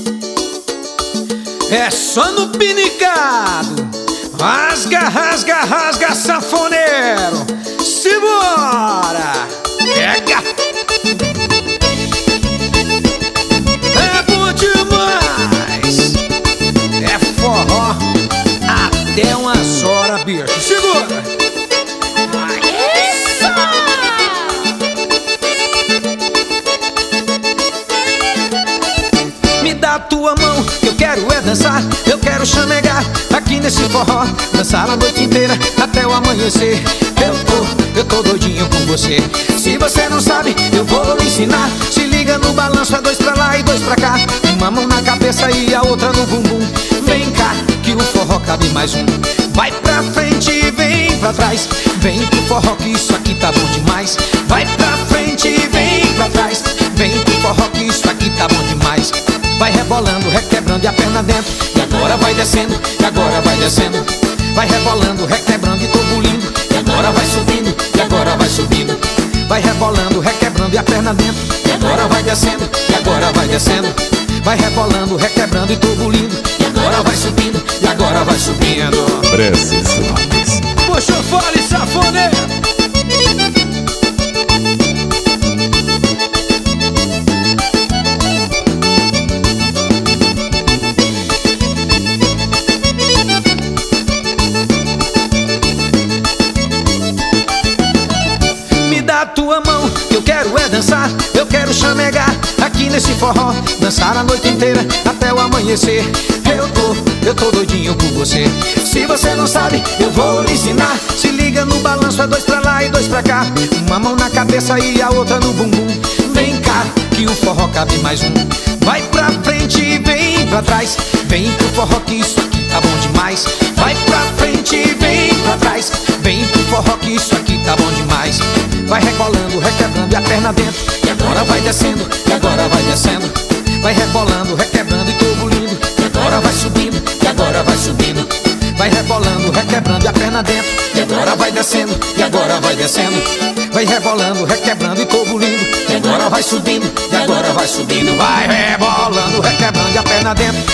É só no pinicado. Rasga, rasga, rasga, sanfoneiro. Simbora! Pega! É bom demais. É forró até umas horas, bicho. Segura! Me dá a tua mão, que eu quero é dançar. Eu quero chamegar aqui nesse forró, dançar a noite inteira até o amanhecer. Eu tô doidinho com você. Se você não sabe, eu vou lhe ensinar. Se liga no balanço, é dois pra lá e dois pra cá. Uma mão na cabeça e a outra no bumbum. Vem cá, que o forró cabe mais um. Vai pra frente e vem pra trás. Vem pro forró que isso aqui tá bom demais. Vai pra frente e vem pra trás. Vem pro forró que isso aqui tá bom demais. Vai rebolando, requebrando e a perna dentro. E agora vai descendo, e agora vai descendo. Vai rebolando, requebrando e turbulindo. E agora vai subindo, e agora vai subindo. Vai rebolando, requebrando e a perna dentro. E agora vai descendo, e agora vai descendo. Vai rebolando, requebrando e turbulindo. E agora vai subindo, e agora vai subindo. Precisões. Puxa o fole, sanfoneiro. A tua mão, que eu quero é dançar. Eu quero chamegar aqui nesse forró, dançar a noite inteira até o amanhecer. Eu tô doidinho por você. Se você não sabe, eu vou lhe ensinar. Se liga no balanço, é dois pra lá e dois pra cá. Uma mão na cabeça e a outra no bumbum. Vem cá, que o forró cabe mais um. Vai pra frente e vem pra trás. Vem pro forró que isso aqui tá bom demais. Vai pra frente e vem pra trás. Vem pro forró que isso aqui tá bom demais. Vai rebolando, requebrando e a perna dentro. E agora vai descendo, e agora vai descendo. Vai rebolando, requebrando e turbulindo. E agora vai subindo, e agora vai subindo. Vai rebolando, requebrando e a perna dentro. E agora vai descendo, e agora vai descendo. Vai rebolando, requebrando e turbulindo. E agora vai subindo, e agora vai subindo. Vai rebolando, requebrando e a perna dentro.